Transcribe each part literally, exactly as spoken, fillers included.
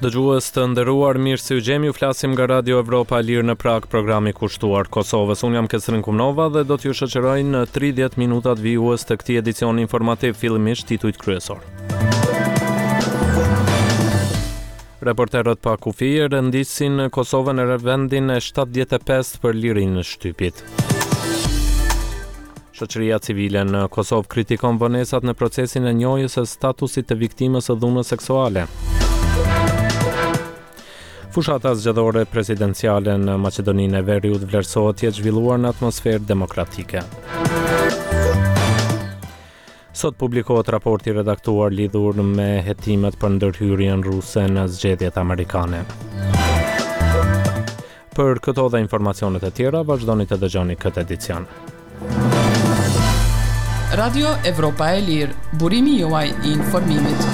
Dëgjues të nderuar, mirë se u gjemi, ju flasim nga Radio Evropa e Lirë në Prag, programi kushtuar Kosovës. Unë jam Kesrin Kumnova dhe do t'ju shoqëroj në tridhjetë minutat vijues të këtij edicioni informativ, fillimisht titujt kryesor. Reporterët pa kufi rëndisin Kosovën në vendin e shtatëdhjetë e pesë për lirinë e shtypit. Shoqëria civile në Kosovë kritikon vonesat në procesin e njohjes së statusit të viktimës së dhunës seksuale. Fushata zgjedhore presidenciale në Maqedoninë e Veriut vlerësohet të jetë zhvilluar në atmosferë demokratike. Sot publikohet raporti redaktuar lidhur me hetimet për ndërhyrjen ruse në zgjedhjet amerikane. Për këto dhe informacionet e tjera, vazhdoni të dëgjoni këtë edicion. Radio Evropa e Lirë, burimi juaj i informimit.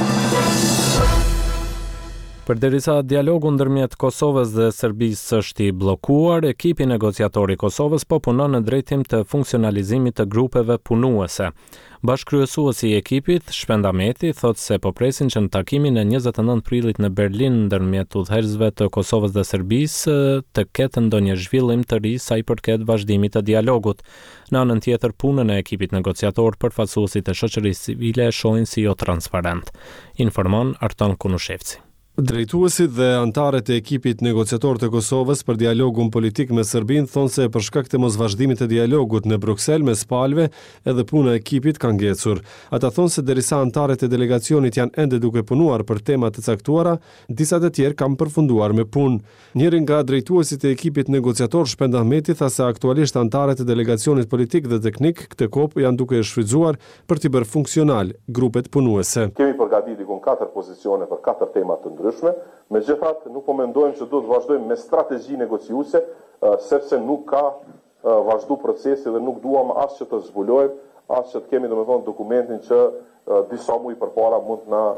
Përderisa dialogu ndërmjet Kosovës dhe Serbisë është i bllokuar, ekipi negociator i Kosovës po punon në drejtim të funksionalizimit të grupeve punuese. Bashkryesuesi i ekipit, Shpend Ahmeti, thotë se po presin që në takimin e njëzet e nëntë prillit në Berlin ndërmjet udhëheqësve të Kosovës dhe Serbisë të ketë ndonjë zhvillim të ri sa i përket vazhdimit të dialogut. Në anën tjetër, punën e ekipit negociator përfaqësuesit e shoqërisë civile e shohin si jo transparent, informon Arton Kunushevci. Drejtuesit dhe antarët e ekipit negociator të Kosovës për dialogun politik me Serbinë thonë se për shkak të mosvazhdimit të dialogut në Bruksel mes palëve, edhe puna e ekipit ka ngecur. Ata thonë se derisa antarët e delegacionit janë ende duke punuar për tema të caktuara, disa të tjerë kanë përfunduar me punë. Njëri nga drejtuesit e ekipit negociator, Shpend Ahmeti, tha se aktualisht antarët e delegacionit politik dhe teknik këtë kohë janë duke shfrytzuar për t'i bërë funksional grupet punuese. Kemi përgatitur katër pozicione për katër tema të ndryshme. Megjithatë, nuk po mendojmë që duhet vazhdojmë me strategji negociuese, sepse nuk ka vazhdu procesi dhe nuk duam as që të zbulojmë, as që të kemi domethënë dokumentin që disa muaj përpara mund na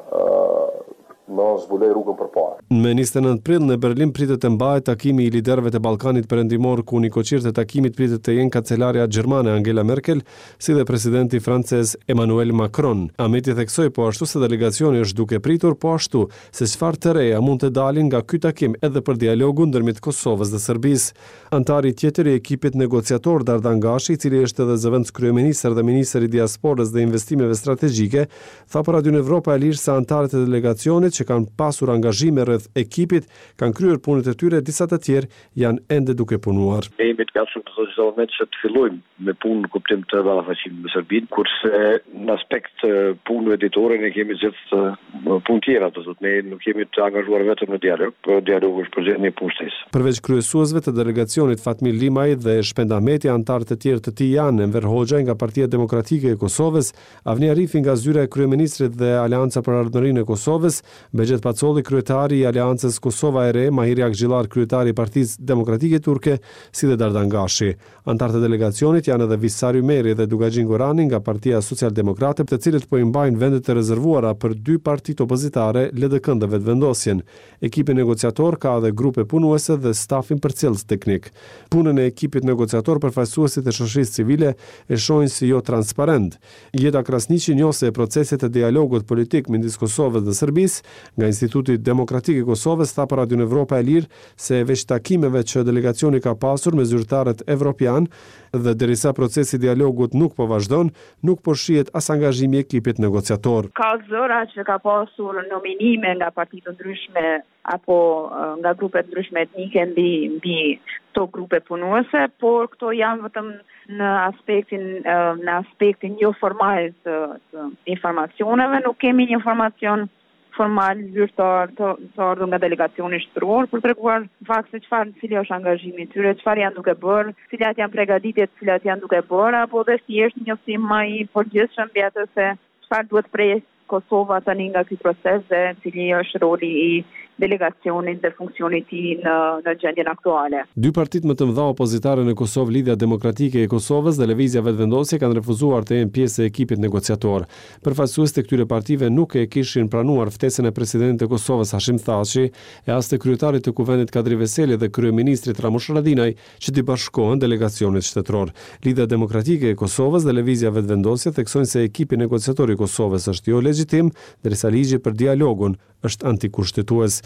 në zbuloj rrugën përpara. Në njëzet e nëntë prill në Berlin pritet të mbahet takimi i liderëve të Ballkanit Perëndimor, ku një koqir të takimit pritet të jenë kancelarja gjermane Angela Merkel, si dhe presidenti francez Emmanuel Macron. Ahmeti theksoi po ashtu se delegacioni është duke pritur po ashtu se çfarë të reja mund të dalin nga ky takim edhe për dialogun ndërmjet Kosovës dhe Serbisë. Antari tjetër i ekipit negociator Dardan Gashi, i cili është edhe zëvendës kryeministër dhe ministër i diasporës dhe investimeve strategjike, tha për Radio Evropa e Lirë se antarët e delegacionit që kanë pasur angazhime rreth ekipit, kanë kryer punët e tyre, disa të tjerë janë ende duke punuar. Ne jemi të gatshëm të çdo moment që të fillojmë me punë në kuptim të ballafaqimit me Serbinë, kurse në aspekt punë editore ne kemi gjithë punë tjera, do thotë ne nuk jemi të angazhuar vetëm në dialog, por dialogu është përgjithësi një punë shtesë. Përveç kryesuesve të delegacionit Fatmir Limaj dhe Shpend Ahmeti, antarë të tjerë të tij janë Enver Hoxha nga Partia Demokratike e Kosovës, Avni Arifi nga zyra e kryeministrit dhe Aleanca për Ardhmërinë e Kosovës, Begjet Pacolli, kryetari i Aleancës Kosova e Re, Mahiri Akxhillar, kryetari i Partisë Demokratike Turke, si dhe Dardan Gashi. Antarët e delegacionit janë edhe Visar Ymeri dhe Dugaxhin Gorani nga Partia Socialdemokrate, të cilët po i mbajnë vendet e rezervuara për dy partitë opozitare, L D K-n dhe Vetvendosjen. Ekipi negociator ka edhe grupe punuese dhe stafin përcjellës teknik. Punën e ekipit negociator përfaqësuesit e shoqërisë civile e shohin si jo transparent. Jeta Krasniqi, njëse e procesit të dialogut politik midis Kosovës dhe Serbisë, nga Instituti Demokratik i Kosovës, tha për Radio Evropa e Lirë se veç takimeve që delegacioni ka pasur me zyrtarët evropian dhe derisa procesi i dialogut nuk po vazhdon, nuk po shihet as angazhimi i ekipit negociator. Ka zëra që ka pasur nominime nga partitë të ndryshme apo nga grupe të ndryshme etnike mbi mbi to grupe punuese, por këto janë vetëm në aspektin në aspektin jo formal të, të informacioneve, nuk kemi një informacion formal zyrtar të, të ardhur nga delegacioni shtror për treguar fakt se çfarë cili është angazhimi i tyre, çfarë janë duke bërë, cilat janë përgatitjet, cilat janë duke bërë, apo dhe thjesht një njoftim më i përgjithshëm mbi atë se çfarë duhet pres Kosova tani nga ky proces dhe cili është roli i delegacionit dhe funksionit i tij në në gjendjen aktuale. Dy partitë më të mëdha opozitare në Kosovë, Lidhja Demokratike e Kosovës dhe Lëvizja Vetvendosje, kanë refuzuar të jenë pjesë e ekipit negociator. Përfaqësuesit e këtyre partive nuk e kishin pranuar ftesën e presidentit të Kosovës Hashim Thaçi e as të kryetarit të Kuvendit Kadri Veseli dhe kryeministrit Ramush Haradinaj që t'i bashkohen delegacionit shtetëror. Lidhja Demokratike e Kosovës dhe Lëvizja Vetvendosje theksojnë se ekipi negociator i Kosovës është jo legjitim, ndërsa ligji për dialogun është antikushtetues.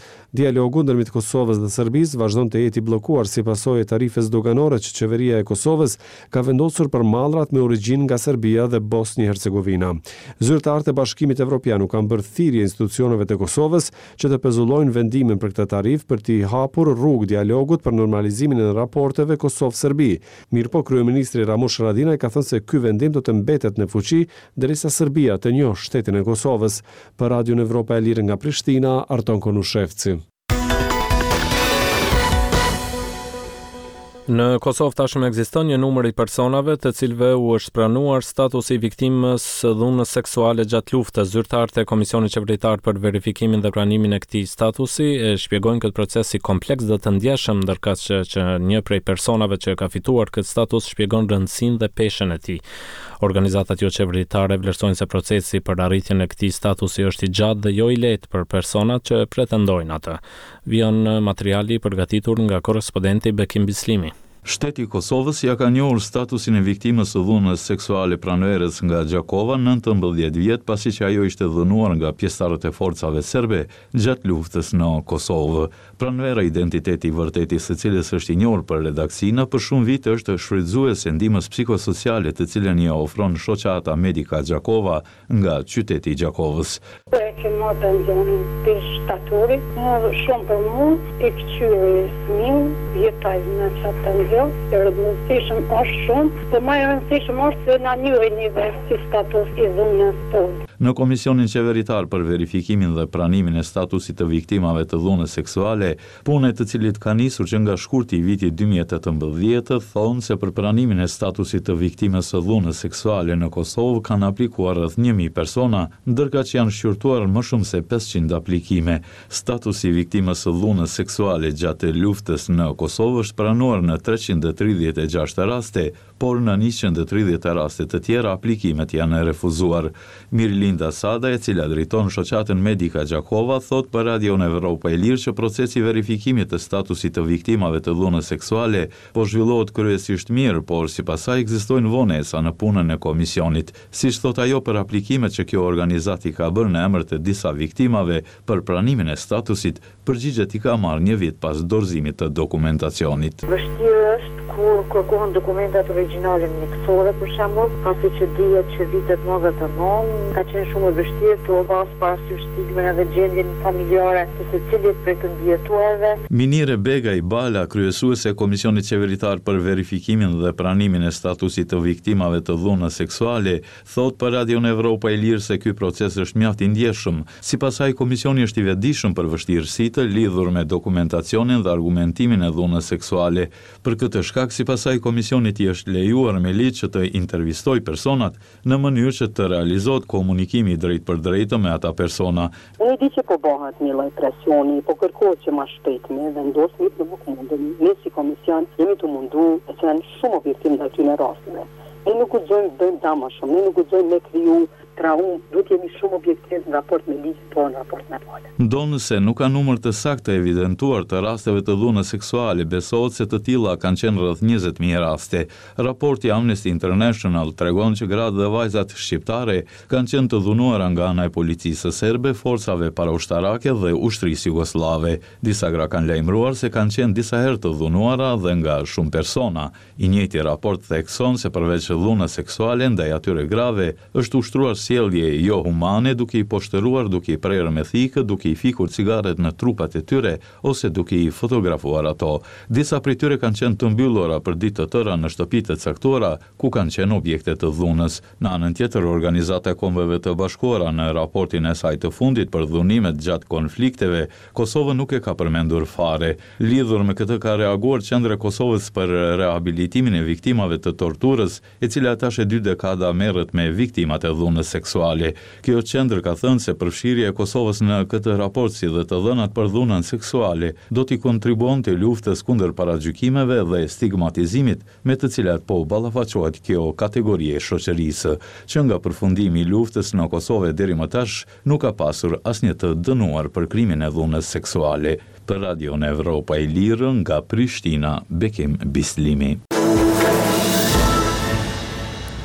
Dialogu ndërmjet Kosovës dhe Serbisë vazhdon të jetë i bllokuar si pasojë e tarifes doganore që qeveria e Kosovës ka vendosur për mallrat me origjinë nga Serbia dhe Bosnjë-Hercegovina. Zyrtarët e Bashkimit Evropian u kanë bërë thirrje institucioneve të Kosovës që të pezullojnë vendimin për këtë tarifë për t'i hapur rrugë dialogut për normalizimin e raporteve Kosovë-Serbi. Mirpo kryeministri Ramush Haradinaj ka thënë se ky vendim do të mbetet në fuqi derisa Serbia të njohë shtetin e Kosovës. Për Radion Evropa e Lirë nga Prishtina, Arton Konushevci. Në Kosovë tashmë ekziston një numër i personave të cilëve u është pranuar statusi i viktimës së dhunës seksuale gjatë luftës. Zyrtarët e Komisionit Qeveritar për verifikimin dhe pranimin e këtij statusi e shpjegojnë këtë proces si kompleks dhe të ndjeshëm, ndërkaq që, që një prej personave që ka fituar këtë status shpjegon rëndësinë dhe peshën e tij. Organizatat jo qeveritare vlerësojnë se procesi për arritjen e këtij statusi është i gjatë dhe jo i lehtë për personat që pretendojnë atë. Vjen materiali përgatitur nga korrespondenti Bekim Bislimi. Shteti i Kosovës ja ka njohur statusin e viktimës së dhunës seksuale pranueres nga Gjakova nëntëmbëdhjetë vjet pasi që ajo ishte dhënuar nga pjesëtarët e forcave serbe gjatë luftës në Kosovë. Pranuera identiteti i vërtetë së cilës është i njohur për redaksinë për shumë vite është shfrytëzuese ndihmës psikosociale të cilën ia ofron shoqata Medica Gjakova nga qyteti i Gjakovës. Që më të ndonë për shtaturi, shumë për mu, e këqyri fëmin, vjetaj në qatë të ndjo, e rëdhënësishëm është shumë, për ma e rëdhënësishëm është se në një e një si status i dhunës tonë. Në Komisionin Qeveritar për verifikimin dhe pranimin e statusit të viktimave të dhunës seksuale, punë të cilit ka nisur që nga shkurti i vitit dy mijë e tetëmbëdhjetë, thonë se për pranimin e statusit të viktimës së dhunës seksuale në Kosovë kanë aplikuar rreth një mijë persona, ndërkaq që janë shqyrtuar më shumë se pesëqind aplikime. Statusi i viktimës së dhunës seksuale gjatë luftës në Kosovë është pranuar në treqind e tridhjetë e gjashtë raste, por në njëqind e tridhjetë raste të tjera aplikimet janë refuzuar. Mirlinda Sada, e cila drejton shoqatën Medica Gjakova, thot për Radion Evropa e Lirë që procesi verifikimit të statusit të viktimave të dhunës seksuale po zhvillohet kryesisht mirë, por sipas saj ekzistojnë vonesa në punën e komisionit. Siç thot ajo, për aplikimet që kjo organizati ka bërë në emër të disa viktimave për pranimin e statusit, përgjigjet i ka marrë një vit pas dorëzimit të dokumentacionit. Vështirë është kur kërkohen dokumentat origjinale mjekësore, për shembull, pasi që dihet që vitet mëdha të vonë ka qenë shumë e vështirë të pas parasysh stigmen dhe gjendjen familjare të secilit prej të ndjetuarve. Minire Begaj Bala, kryesuese e Komisionit Qeveritar për verifikimin dhe pranimin e statusit të viktimave të dhunës seksuale, thot për Radion Evropa e Lirë se ky proces është mjaft i ndjeshëm. Sipas saj, komisioni është i vetëdijshëm për vështirësitë lidhur me dokumentacionin dhe argumentimin e dhunës seksuale. Për këtë shkak, sipas saj, komisionit i është lejuar me ligj që të intervistojë personat në mënyrë që të realizohet komunikimi drejt për drejtë me ata persona. Unë di që po bëhet një lloj presioni, po kërkohet që më shpejt me vendosni në bukmundën. Ne si komision jemi të mundu të qenë shumë objektiv ndaj këtyre rasteve. Ne nuk guxojmë të bëjmë dama shumë, ne nuk guxojmë me kriju traum, duhet jemi shumë objektiv në raport me ligj, po në raport me fjalë. Ndonë se nuk ka numër të saktë evidentuar të rasteve të dhunës seksuale, besohet se të tilla kanë qenë rreth njëzet mijë raste. Raporti Amnesty International tregon që gratë dhe vajzat shqiptare kanë qenë të dhunuara nga ana e policisë serbe, forcave paraushtarake dhe ushtrisë jugoslave. Disa gra kanë lajmëruar se kanë qenë disa herë të dhunuara dhe nga shumë persona. I njëjti raport thekson se përveç dhunës seksuale ndaj atyre grave është ushtruar sjellje jo humane, duke i poshtëruar, duke i prerë me thikë, duke i fikur cigaret në trupat e tyre ose duke i fotografuar ato. Disa prej tyre kanë qenë të mbyllura për ditë të tëra në shtëpi të caktuara ku kanë qenë objekte të dhunës. Në anën tjetër, Organizata e Kombeve të Bashkuara në raportin e saj të fundit për dhunimet gjatë konflikteve, Kosova nuk e ka përmendur fare. Lidhur me këtë ka reaguar Qendra e Kosovës për rehabilitimin e viktimave të torturës, e cila tash e dy dekada merret me viktimat e dhunës seksuale. Kjo qendër ka thënë se përfshirja e Kosovës në këtë raport si dhe të dhënat për dhunën seksuale do t'i kontribuonte luftës kundër paragjykimeve dhe stigmatizimit me të cilat po ballafaqohet kjo kategori e shoqërisë, që nga përfundimi i luftës në Kosovë deri më tash nuk ka pasur asnjë të dënuar për krimin e dhunës seksuale. Për Radion Evropa e Lirë nga Prishtina, Bekim Bislimi.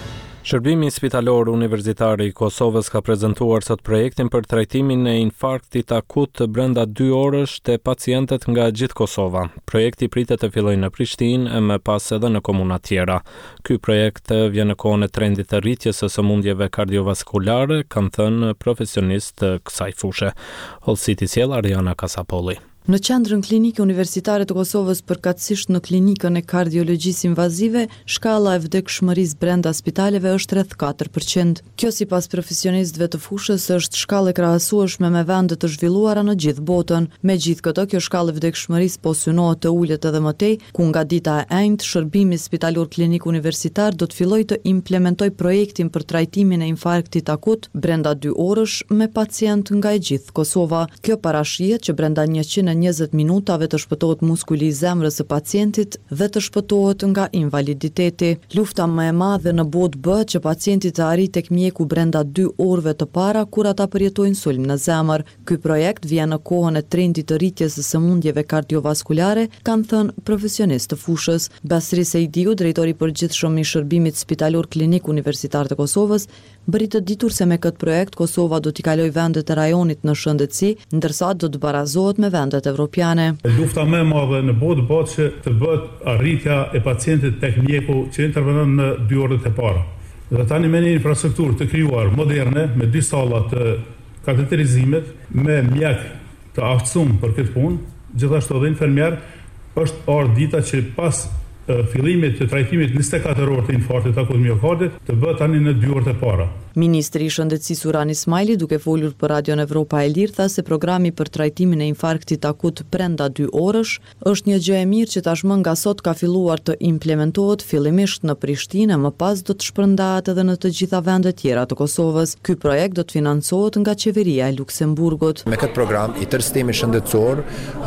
Shërbimi Spitalor Universitar i Kosovës ka prezantuar sot projektin për trajtimin e infarktit akut brenda dy orësh te pacientët nga gjithë Kosova. Projekti pritet të fillojë në Prishtinë e më pas edhe në komuna tjera. Ky projekt vjen në kohën e trendit të rritjes së sëmundjeve kardiovaskulare, kanë thënë profesionistë kësaj fushë. Hollësiti sjell Ariana Kasapolli. Në qendrën klinike universitare të Kosovës, përkatësisht në klinikën e kardiologjisë invazive, shkalla e vdekshmërisë brenda spitaleve është rreth katër përqind. Kjo sipas profesionistëve të fushës është shkallë e krahasueshme me vende të zhvilluara në gjithë botën. Megjithatë, kjo shkallë e vdekshmërisë po synohet të ulet edhe më tej, ku nga dita e enjtë shërbimi spitalor klinik universitar do të fillojë të implementojë projektin për trajtimin e infarktit akut brenda dy orësh me pacient nga e gjithë Kosova. Kjo parashihet që brenda njëqind e njëzet minutave të shpëtohet muskuli i zemrës së pacientit dhe të shpëtohet nga invaliditeti. Lufta më e madhe në botë bëhet që pacienti të arrijë tek mjeku brenda dy orëve të para kur ata përjetojnë sulm në zemër. Ky projekt vjen në kohën e trendit të rritjes së sëmundjeve kardiovaskulare, kanë thënë profesionistë të fushës. Basri Sejdiu, drejtori i përgjithshëm i shërbimit spitalor klinik universitar të Kosovës, bëri të ditur se me këtë projekt Kosova do t'i kalojë vendet e rajonit në shëndetësi, ndërsa do të barazohet me vendet evropiane. Lufta më e madhe në botë bëhet që të bëhet arritja e pacientit tek mjeku që intervenon në dy orët e para. Dhe tani me një infrastrukturë të krijuar moderne, me dy salla të kateterizimit, me mjek të aftësuar për këtë punë, gjithashtu edhe infermier, është orë dita që pas fillimit të trajtimit njëzet e katër orë të infarktit akut miokardit të bëhet tani në dy orët e para. Ministri i Shëndetësisë Uran Ismaili, duke folur për Radion Evropa e Lirë, tha se programi për trajtimin e infarktit akut brenda dy orësh është një gjë e mirë që tashmë nga sot ka filluar të implementohet fillimisht në Prishtinë, më pas do të shpërndahet edhe në të gjitha vendet tjera të Kosovës. Ky projekt do të financohet nga qeveria e Luksemburgut. Me këtë program i tërë sistemi shëndetësor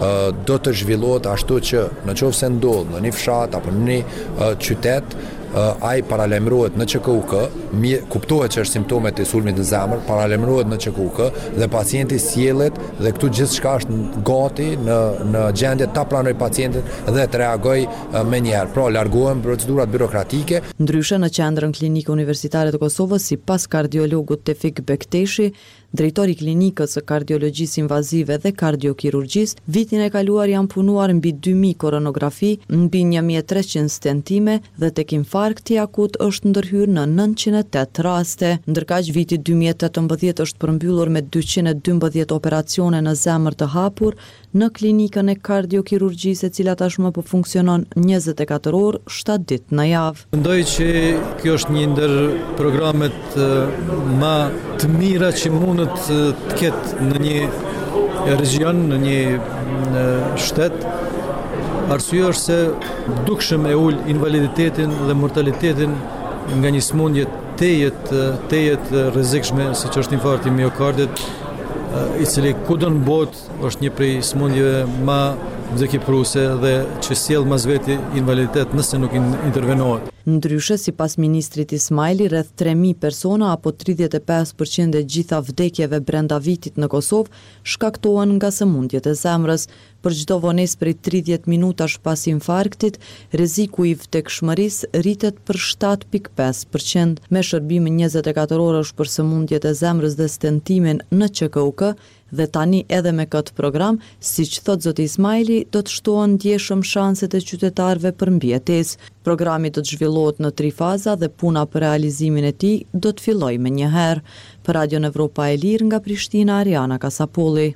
do të zhvillohet ashtu që nëse ndodh në një fshat apo në një qytet, ai paralajmërohet në Q K U K, kuptohet që është simptomet e sulmit në zemër, paralajmërohet në Q K U K dhe pacienti sjellet dhe këtu gjithçka është gati në në gjendje ta pranojë pacientin dhe të reagojë më njëherë. Pra largohen procedurat birokratike. Ndryshe në qendrën klinike universitare të Kosovës, sipas kardiologut Tefik Bekteshi, drejtori i klinikës së kardiologjisë invazive dhe kardiokirurgjisë, vitin e kaluar janë punuar mbi dy mijë koronografi, mbi një mijë e treqind stentime dhe tek infarkti akut është ndërhyrë në nëntëqind e tetë raste. Ndërkaq viti dy mijë e tetëmbëdhjetë është përmbyllur me dyqind e dymbëdhjetë operacione në zemër të hapur në klinikën e kardiokirurgjisë, e cila tashmë po funksionon njëzet e katër orë, shtatë ditë në javë. Mendoj që kjo është një ndër programet më të mira që mund të ketë në një region, në një shtet. Arsyeja është se dukshëm e ul invaliditetin dhe mortalitetin nga një sëmundje tejet tejet rrezikshme, siç është infarkti miokardit, i cili kudo në botë është një prej sëmundjeve më vdekjepruese dhe që sjell mas veti invaliditet nëse nuk intervenohet. Ndryshe, sipas ministrit Ismaili, rreth tre mijë persona apo tridhjetë e pesë përqind e gjitha vdekjeve brenda vitit në Kosovë shkaktohen nga sëmundjet e zemrës. Për çdo vonesë prej tridhjetë minutash pas infarktit, rreziku i vdekshmërisë rritet për shtatë pikë pesë përqind. Me shërbimin njëzet e katër orësh për sëmundjet e zemrës dhe stentimin në Q K U K, dhe tani edhe me këtë program, siç thot zoti Ismaili, do të shtohen ndjeshëm shanset e qytetarëve për mbijetesë. Programi do të zhvillohet në tri faza dhe puna për realizimin e tij do të fillojë menjëherë. Për Radion Evropa e Lirë nga Prishtina, Ariana Kasapolli.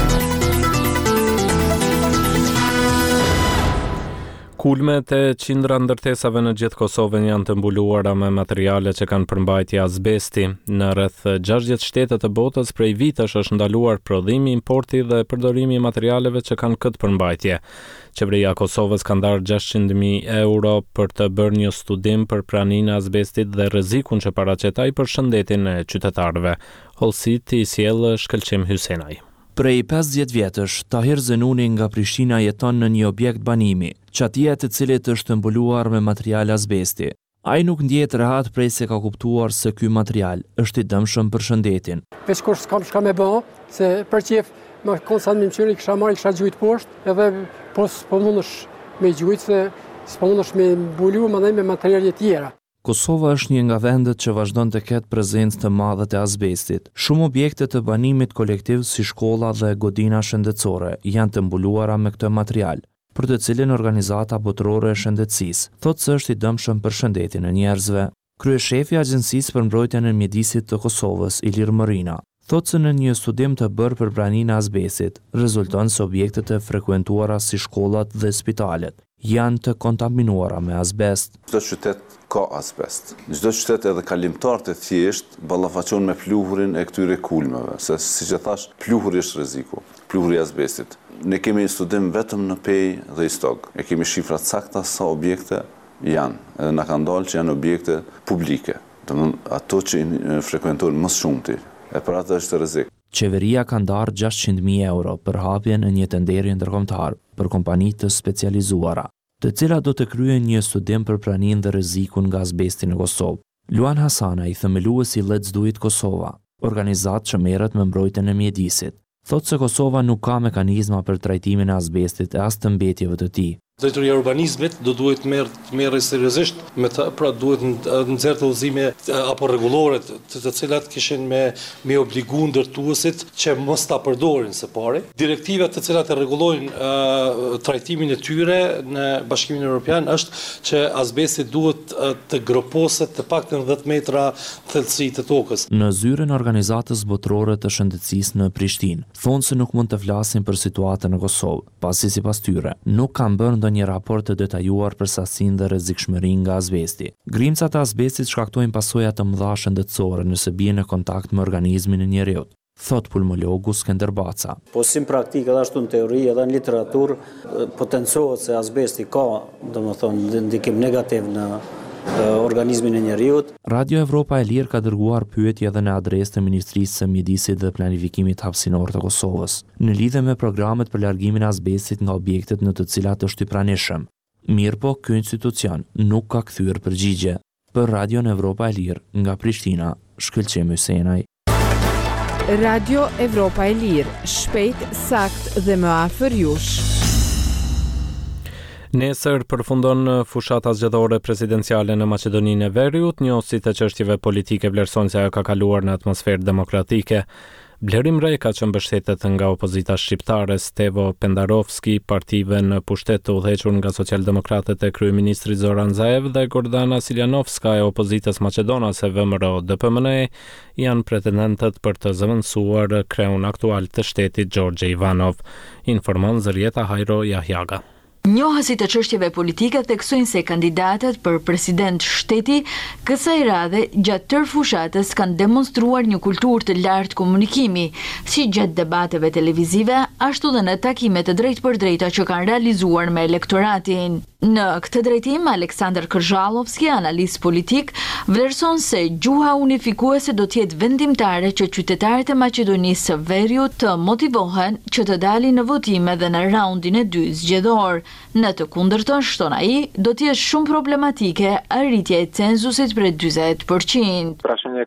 Kulmet e qindra ndërtesave në gjithë Kosovën janë të mbuluara me materiale që kanë përmbajtje azbesti. Në rreth gjashtëdhjetë shtete të botës prej vitesh është ndaluar prodhimi, importi dhe përdorimi i materialeve që kanë këtë përmbajtje. Qeveria e Kosovës ka ndarë gjashtëqind mijë euro për të bërë një studim për praninë e azbestit dhe rrezikun që paraqet ai për shëndetin e qytetarëve. Hollësiti i sjell Shkëlqim Hysenaj. Prej pesëdhjetë vjetësh, Tahir Zenuni nga Prishtina jeton në një objekt banimi, çatija e të cilit është mbuluar me material azbesti. Ai nuk ndjehet rehat prej se ka kuptuar se ky material është i dëmshëm për shëndetin. Veç kur s'kam shka me bë, se për qef më konsan më mqyri kisha marrë, kisha gjujt poshtë, edhe po s'po mundesh me gjujt se s'po mundesh me mbulu më me materiale tjera. Kosova është një nga vendet që vazhdon të ketë prezencë të madhe të azbestit. Shumë objekte të banimit kolektiv si shkolla dhe godina shëndetësore janë të mbuluara me këtë material, për të cilin organizata botërore e shëndetësisë thotë se është i dëmshëm për shëndetin e njerëzve. Kryeshefi i Agjencisë për Mbrojtjen e Mjedisit të Kosovës, Ilir Mërina, thotë se në një studim të bërë për praninë e azbestit, rezulton se objektet e frekuentuara si shkollat dhe spitalet janë të kontaminuara me azbest. Çdo qytet ka azbest. Çdo qytet edhe kalimtar të thjesht ballafaqon me pluhurin e këtyre kulmeve, se siç e thash, pluhuri është rreziku, pluhuri i azbestit. Ne kemi një studim vetëm në Pej dhe Istog. E kemi shifra sakta sa objekte janë, edhe na kanë dalë që janë objekte publike, domethënë ato që frekuentojnë më shumti, e për atë është rrezik. Qeveria ka ndarë gjashtëqind mijë euro për hapjen e një tenderi ndërkombëtar për kompani të specializuara, të cilat do të kryejnë një studim për praninë dhe rrezikun nga azbesti në Kosovë. Luan Hasanaj, themeluesi i Let's Do It Kosova, organizatë që merret me mbrojtjen e mjedisit, thotë se Kosova nuk ka mekanizma për trajtimin e azbestit e as të mbetjeve të tij. Drejtoria e urbanizmit do duhet merr merrë seriozisht me ta, pra duhet nxjerrë të udhëzime apo rregullore të, të cilat kishin me me obligu ndërtuesit që mos ta përdorin së pari. Direktivat të cilat e rregullojnë uh, trajtimin e tyre në Bashkimin Evropian është që azbesti duhet uh, të groposet të paktën dhjetë metra thellësi të tokës. Në zyrën e organizatës botërore të shëndetësisë në Prishtinë, thonë se nuk mund të flasin për situatën në Kosovë, pasi sipas tyre nuk kanë bërë një raport të detajuar për sasinë dhe rrezikshmërinë nga azbesti. Grimcat e azbestit shkaktojnë pasoja të mëdha shëndetësore nëse bien në kontakt me organizmin e njeriut, thot pulmologu Skender Baca. Po si në praktikë edhe ashtu në teori edhe në literaturë potencohet se azbesti ka, domethënë, ndikim negativ në organizmin e njeriut. Radio Evropa e Lirë ka dërguar pyetje edhe në adresë të Ministrisë së Mjedisit dhe Planifikimit Hapësinor të Kosovës, në lidhje me programet për largimin e azbestit nga objektet në të cilat është i pranishëm. Mirpo, ky institucion nuk ka kthyer përgjigje. Për Radio Evropa e Lirë nga Prishtina, Shkëlqem Hysenaj. Radio Evropa e Lirë, shpejt, sakt dhe më afër jush. Nesër përfundon fushata zgjedhore presidenciale në Maqedoninë e Veriut, njësit e çështjeve politike vlerësojnë se ajo ka kaluar në atmosferë demokratike. Blerim Reka, që mbështetet nga opozita shqiptare, Stevo Pendarovski, partive në pushtet të udhëhequr nga socialdemokratët e kryeministrit Zoran Zaev dhe Gordana Siljanovska e opozitës maqedonase V M R O D P M N E, janë pretendentët për të zëvendësuar kreun aktual të shtetit Gjorgje Ivanov, informon Zërieta Hajro Jahjaga. Njohësit e çështjeve politike theksojnë se kandidatët për president shteti kësaj radhe gjatë tërë fushatës kanë demonstruar një kulturë të lartë komunikimi, si gjatë debateve televizive, ashtu dhe në takime të drejtë për drejta që kanë realizuar me elektoratin. Në këtë drejtim, Aleksandar Kërzhallovski, analist politik, vlerëson se gjuha unifikuese do të jetë vendimtare që qytetarët e Maqedonisë së Veriut të motivohen që të dalin në votime dhe në raundin e dy zgjedhor. Në të kundërtën, shton ai, do të jetë shumë problematike arritja e cenzusit për njëzet përqind.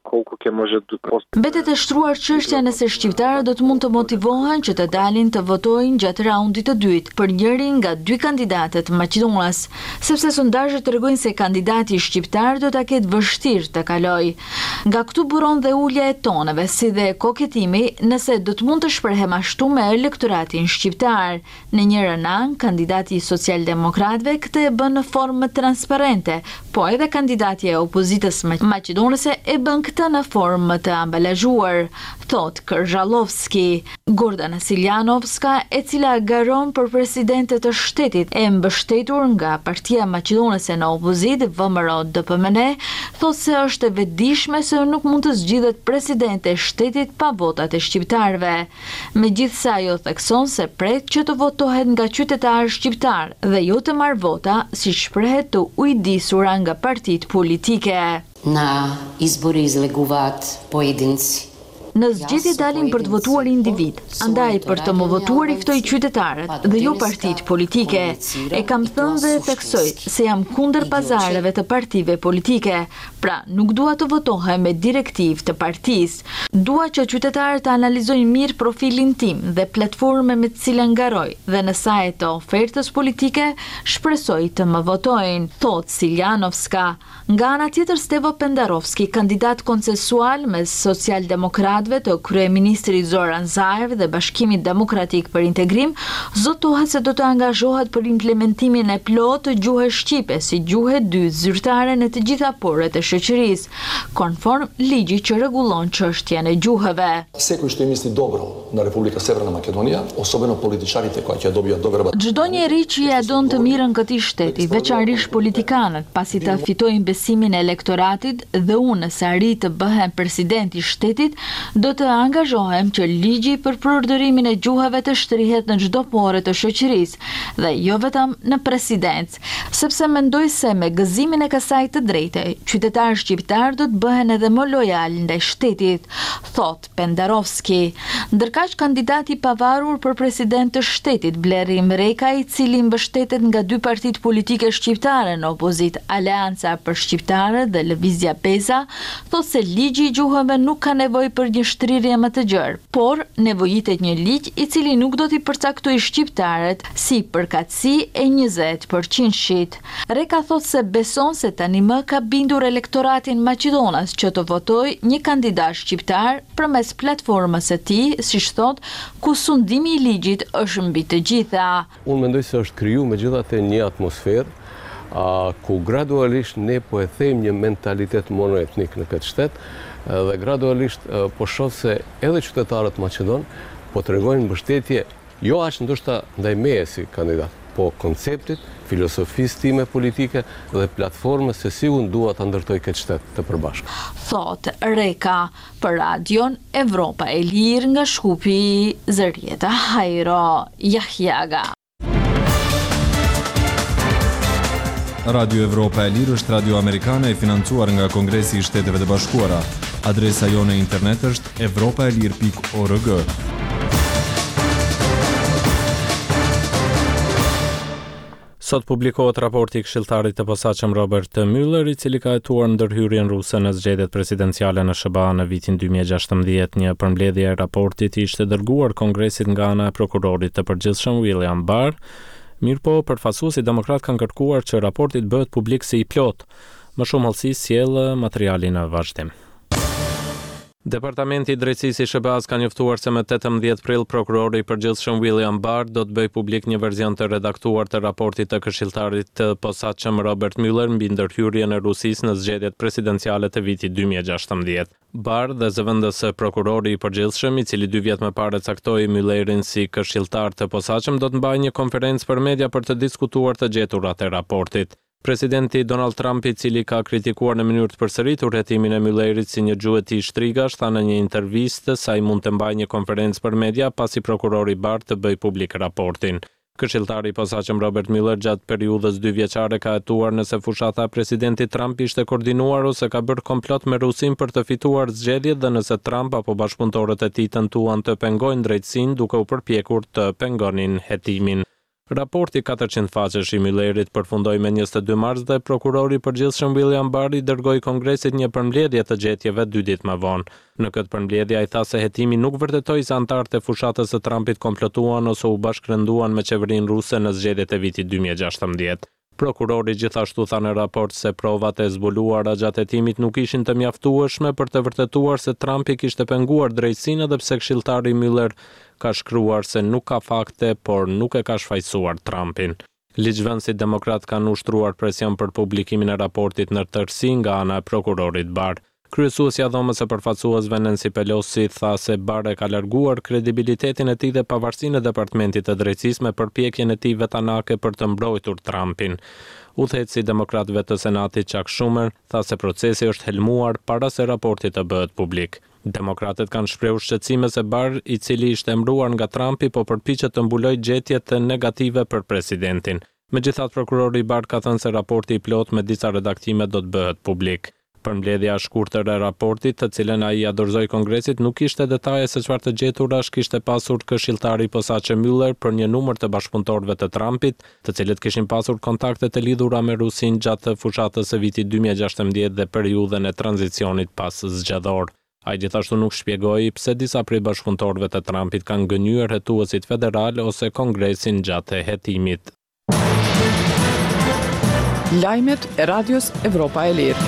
Mbetet e shtruar çështja nëse shqiptarët do të mund të motivohen që të dalin të votojnë gjatë raundit të dytë për njërin nga dy kandidatët maqedonas, sepse sondazhet tregojnë se kandidati shqiptar do ta ketë vështirë të kalojë. Nga këtu buron dhe ulja e toneve, si dhe koketimi nëse do të mund të shprehem ashtu me elektoratin shqiptar. Në njërin anë, kandidati i socialdemokratëve këtë e bën në formë transparente, po edhe kandidati e opozitës maqedonase e bën këtë në formë të ambalazhuar, thot Kërzhallovski. Gordana Siljanovska, e cila garon për presidentet të shtetit, e mbështetur nga Partia Maqedonase në opozitë V M R O D P M N E, thot se është e vetëdijshme se nuk mund të zgjidhet presidente e shtetit pa votat e shqiptarëve. Megjithëse ajo thekson se pret që të votohet nga qytetarë shqiptar dhe jo të marrë vota, si shprehet të ujdisura nga partitë politike. Na izbori izlegуваat pojedinci. Në zgjedhje dalin për të votuar individ, andaj për të më votuar i ftoj qytetarët dhe jo partit politike. E kam thënë dhe theksoj se jam kundër pazareve të partive politike, pra nuk dua të votohem me direktiv të partisë. Dua që qytetarët të analizojnë mirë profilin tim dhe platforme me të cilën ngaroj dhe në sajt të ofertës politike shpresoj të më votojnë, thot Siljanovska. Nga ana tjetër, Stevo Pendarovski, kandidat konsensual mes socialdemokratëve të kryeministrit Zoran Zaev dhe Bashkimit Demokratik për Integrim, zotohet se do të angazhohet për implementimin e plotë të gjuhës shqipe si gjuhë e dytë zyrtare në të gjitha porët e shoqërisë, konform ligji që rregullon çështjen e gjuhëve. Секој што misli dobro na Republika Severna Makedonija, osobeno političarите koji će dobiju dobar. Çdo njeri që ja don të mirën këtij shteti, veçanërisht politikanët, pasi ta fitojnë besimin e elektoratit dhe unë nëse arrit të bëhem president i shtetit, do të angazhohem që ligji për përdorimin e gjuhëve të shtrihet në çdo porë të shoqërisë dhe jo vetëm në presidencë, sepse mendoj se me gëzimin e kësaj të drejte, qytetarë shqiptar do të bëhen edhe më lojal ndaj shtetit, thot Pendarovski. Ndërkaq kandidati i pavarur për president të shtetit, Blerim Reka, i cili mbështetet nga dy partitë politike shqiptare në opozit, Aleanca për Shqiptarët dhe Lëvizja Pesa, thot se ligji i gjuhëve nuk ka nevojë për një shtrirje më të gjerë, por nevojitet një ligj i cili nuk do t'i përcaktojë shqiptarët si përkatësi e njëzet përqind. Reka thot se beson se tani më ka bindur elektoratin Maqedonas që të votojë një kandidat shqiptar përmes platformës së tij, siç thot, ku sundimi i ligjit është mbi të gjitha. Unë mendoj se është kriju megjithatë një atmosferë a, ku gradualisht ne po e them një mentalitet monoetnik në këtë shtet dhe gradualisht a, po shoh se edhe qytetarët maqedon po tregojnë mbështetje jo aq ndoshta ndaj meje si kandidat, po konceptit, filosofisë time politike dhe platformës se si unë dua ta ndërtoj këtë shtet të përbashkët. Thot Reka për Radion Evropa e Lirë nga Shkupi, Zërieta Hajro Jahjaga. Radio Evropa e Lirë është radio amerikane e financuar nga Kongresi i Shteteve të Bashkuara. Adresa jone internet është evropaelir pikë org. Sot publikohet raporti i këshilltarit të posaçëm Robert Mueller, i cili ka hetuar ndërhyrjen ruse në zgjedhjet presidenciale në SHBA në vitin dy mijë e gjashtëmbëdhjetë. Një përmbledhje e raportit ishte dërguar Kongresit nga ana e prokurorit të përgjithshëm William Barr. Mirëpo, përfaqësuesi demokrat kanë kërkuar që raporti të bëhet publik si i plot. Më shumë hollësi sjell materiali në vazhdim. Departamenti i Drejtësisë i SHBA-s ka njoftuar se më tetëmbëdhjetë prill prokurori i përgjithshëm William Barr do të bëjë publik një version të redaktuar të raportit të këshilltarit të posaçëm Robert Mueller mbi ndërhyrjen e Rusisë në zgjedhjet presidenciale të vitit dy mijë e gjashtëmbëdhjetë. Barr dhe zëvendës prokurori i përgjithshëm, i cili dy vjet më parë caktoi Muellerin si këshilltar të posaçëm, do të mbajë një konferencë për media për të diskutuar të gjeturat e raportit. Presidenti Donald Trump, i cili ka kritikuar në mënyrë të përsëritur hetimin e Muellerit si një gjuhë e tij shtrigash, tha në një intervistë se ai mund të mbajë një konferencë për media pasi prokurori Barr të bëjë publik raportin. Këshilltari i posaçëm Robert Mueller gjatë periudhës dy vjeçare ka hetuar nëse fushata e presidentit Trump ishte koordinuar ose ka bërë komplot me Rusin për të fituar zgjedhjet dhe nëse Trump apo bashkëpunëtorët e tij tentuan të pengojnë drejtësinë duke u përpjekur të pengonin hetimin. Raporti katërqind faqesh i Muellerit përfundoi me njëzet e dy mars dhe prokurori i përgjithshëm William Barr i dërgoi Kongresit një përmbledhje të gjetjeve dy ditë më vonë. Në këtë përmbledhje ai tha se hetimi nuk vërtetoi se anëtarët e fushatës së Trumpit komplotuan ose u bashkërënduan me qeverinë ruse në zgjedhjet e vitit dy mijë e gjashtëmbëdhjetë. Prokurori gjithashtu tha në raport se provat e zbuluara gjatë hetimit nuk ishin të mjaftueshme për të vërtetuar se Trumpi kishte penguar drejtësinë edhe pse këshilltari Mueller ka shkruar se nuk ka fakte, por nuk e ka shfaqsuar Trumpin. Ligjvënësit demokrat kanë ushtruar presion për publikimin e raportit në tërësi nga ana e prokurorit Barr. Kryesuesja e dhomës së përfaqësuesve Nancy Pelosi tha se Barr e ka larguar kredibilitetin e tij dhe pavarësinë e Departamentit të Drejtësisë me përpjekjen e tij vetanake për të mbrojtur Trumpin. Udhëheqësi demokratëve të Senatit Chuck Schumer tha se procesi është helmuar para se raporti të bëhet publik. Demokratët kanë shprehur shqetësime se Barr, i cili ishte emëruar nga Trumpi, po përpiqet të mbulojë gjetjet negative për presidentin. Megjithatë, prokurori Barr ka thënë se raporti i plot me disa redaktime do të bëhet publik. Përmbledhja e shkurtër e raportit, të cilën ai ia dorëzoi Kongresit, nuk kishte detaje se çfarë të gjeturash kishte pasur këshilltari i posaçëm Mueller për një numër të bashkëpunëtorëve të Trumpit, të cilët kishin pasur kontakte të lidhura me Rusinë gjatë fushatës së vitit dy mijë e gjashtëmbëdhjetë dhe periudhën e tranzicionit pas zgjedhor. Ai gjithashtu nuk shpjegoi pse disa prej bashkëpunëtorëve të Trumpit kanë gënyer hetuesit federal ose Kongresin gjatë hetimit. Lajmet e Radios Evropa e Lirë.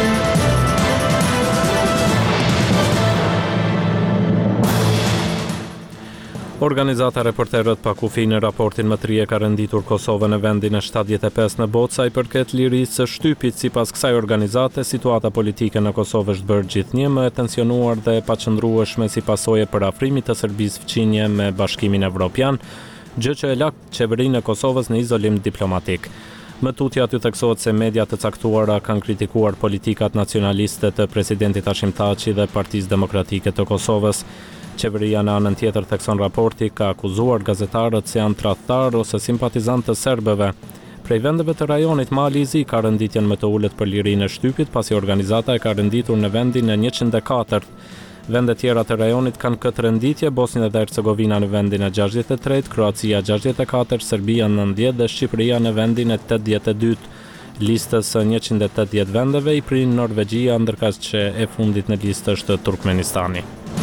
Organizata Reporterët pa kufi në raportin më të ri e ka renditur Kosovën në vendin e shtatëdhjetë e pesë në botë sa i përket lirisë së shtypit. Sipas kësaj organizate, situata politike në Kosovë është bërë gjithnjë më e tensionuar dhe e paqëndrueshme si pasojë për afrimit të Serbisë fqinje me Bashkimin Evropian, gjë që e la qeverinë e Kosovës në izolim diplomatik. Më tutje aty theksohet se media të caktuara kanë kritikuar politikat nacionaliste të presidentit Hashim Thaçi dhe Partisë Demokratike të Kosovës. Qeveria në anën tjetër thekson raporti ka akuzuar gazetarët se janë tradhtar ose simpatizantë të serbëve. Prej vendeve të rajonit Mali i Zi ka renditjen më të ulët për lirinë e shtypit, pasi organizata e ka renditur në vendin e njëqind e katërt. Vende tjera të rajonit kanë këtë renditje: Bosnia dhe Hercegovina në vendin e gjashtëdhjetë e tretë, Kroacia gjashtëdhjetë e katërt, Serbia nëntëdhjetë dhe Shqipëria në vendin e tetëdhjetë e dytë. Listës së njëqind e tetëdhjetë vendeve i prin Norvegjia, ndërkaq që e fundit në listë është Turkmenistani.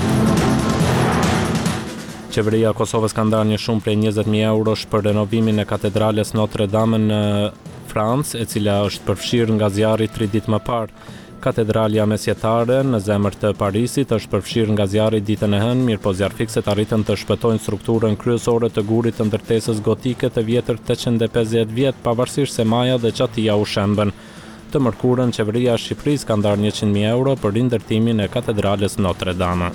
Qeveria e Kosovës ka ndarë një shumë prej njëzet mijë eurosh për renovimin e katedrales Notre Dame në Francë, e cila është përfshirë nga zjarri tri ditë më parë. Katedralja mesjetare në zemër të Parisit është përfshirë nga zjarri ditën e hënë, mirë po zjarrfikset arritën të shpëtojnë strukturën kryesore të gurit të ndërtesës gotike të vjetër tetëqind e pesëdhjetë vjet, pavarësisht se maja dhe qatia u shembën. Të mërkurën, qeveria e Shqipërisë ka ndarë njëqind mijë euro për rindërtimin e katedrales Notre Dame.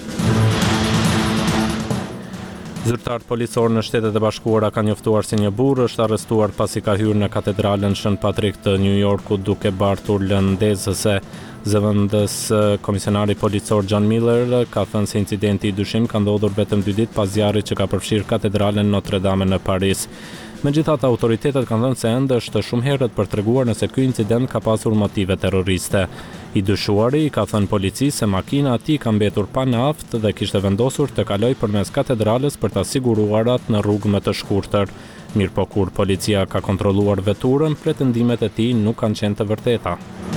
Zyrtarët policor në Shtetet e Bashkuara kanë njoftuar se një burr është arrestuar pasi ka hyrë në katedralen Shën Patrik të New Yorkut duke bartur lëndezëse. Zëvendës komisionari policor John Miller ka thënë se incidenti i dyshim ka ndodhur vetëm dy ditë pas zjarrit që ka përfshirë katedralen Notre Dame në Paris. Megjithatë, autoritetet kanë thënë se ende është shumë herët për treguar nëse ky incident ka pasur motive terroriste. I dyshuari i ka thënë policisë se makina e tij ka mbetur pa naftë dhe kishte vendosur të kalojë përmes katedrales për ta siguruar atë në rrugë më të shkurtër. Mirë po kur policia ka kontrolluar veturën, pretendimet e tij nuk kanë qenë të vërteta.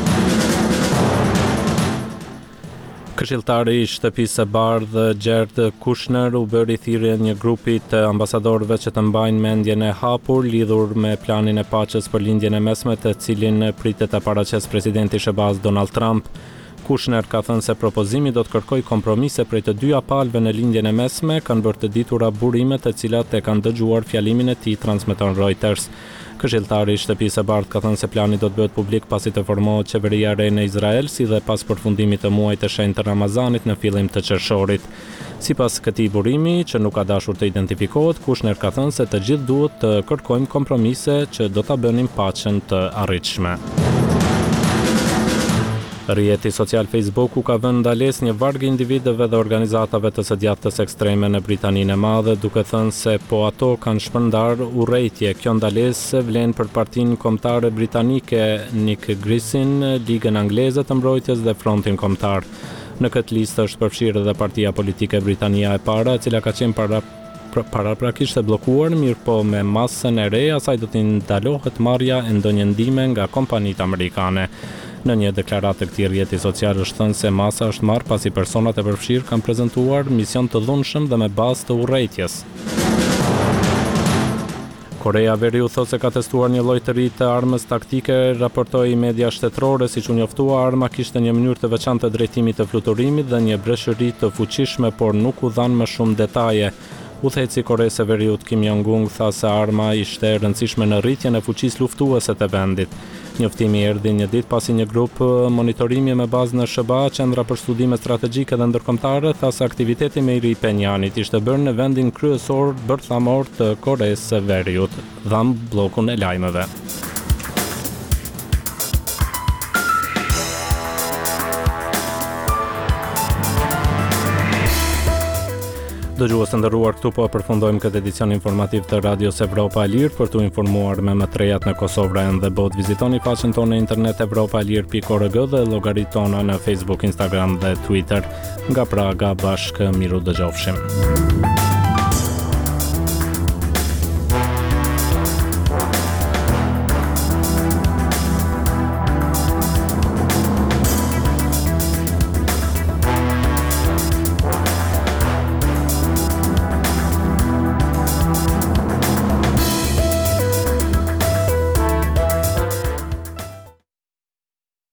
Këshilltari i Shtëpisë së Bardhë Jared Kushner u bëri thirrje një grupi të ambasadorëve që të mbajnë mendjen e hapur lidhur me planin e paqes për lindjen e mesme, të cilin pritet ta paraqesë presidenti i SBA-s Donald Trump. Kushner ka thënë se propozimi do të kërkojë kompromise prej të dyja palëve në lindjen e mesme, kanë bërë të ditura burime të cilat e kanë dëgjuar fjalimin e tij, transmeton Reuters. Këshilltari i Shtëpisë së Bardhë ka thënë se plani do të bëhet publik pasi të formohet qeveria e re në Izrael, si dhe pas përfundimit të muajit të shenjtë të Ramazanit në fillim të qershorit. Sipas këtij burimi, që nuk ka dashur të identifikohet, Kushner ka thënë se të gjithë duhet të kërkojmë kompromise që do ta bënin paqen të arritshme. Rrjeti social Facebooku ka vënë ndalesë një varg individëve dhe organizatave të së djathtës ekstreme në Britaninë e Madhe, duke thënë se po ato kanë shpërndar urrëtie. Kjo ndalesë vlen për Partinë Kombëtare Britanike, Nick Grisin, Ligën Angleze të Mbrojtjes dhe Frontin Kombëtar. Në këtë listë është përfshirë edhe Partia Politike Britania e Para, e cila ka qenë para paraprakisht e bllokuar, mirë po me masën e re asaj do të ndalohet marrja e ndonjë ndihme nga kompanitë amerikane. Në një deklaratë të këtij rrjeti social është thënë se masa është marrë pasi personat e përfshirë kanë prezantuar mision të dhunshëm dhe me bazë të urrëties. Korea Veriut thotë se ka testuar një lloj të ri të armës taktike, raportoi media shtetërore, siç u njoftua, arma kishte një mënyrë të veçantë të drejtimit të fluturimit dhe një breshëri të fuqishme, por nuk u dhanë më shumë detaje. Udhëheci i Koreas së Veriut Kim Jong-un tha se arma ishte e rëndësishme në rritjen e fuqisë luftuese të vendit. Njoftimi erdhi një ditë pasi një grup monitorimi me bazë në SBA, Qendra për Studime Strategjike dhe Ndërkombëtare, tha se aktiviteti me i ri Penjanit ishte bërë në vendin kryesor bërthamor të Koreas së Veriut, dham bllokun e lajmeve. Dëgjues të nderuar, këtu po përfundojmë këtë edicion informativ të Radios Evropa e Lirë. Për t'u informuar me më të rejat në Kosovë dhe botë, vizitoni faqen tonë në internet evropa e lirë pikë org dhe llogaritë tona në Facebook, Instagram dhe Twitter. Nga Praga bashkë miru dëgjofshim.